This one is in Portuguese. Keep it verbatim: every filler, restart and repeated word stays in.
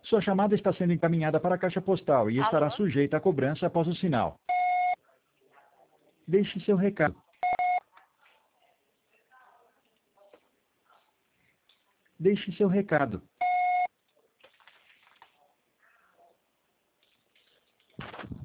Sua chamada está sendo encaminhada para a caixa postal e estará Alô? sujeita a cobrança após o sinal. Deixe seu recado. Deixe seu recado.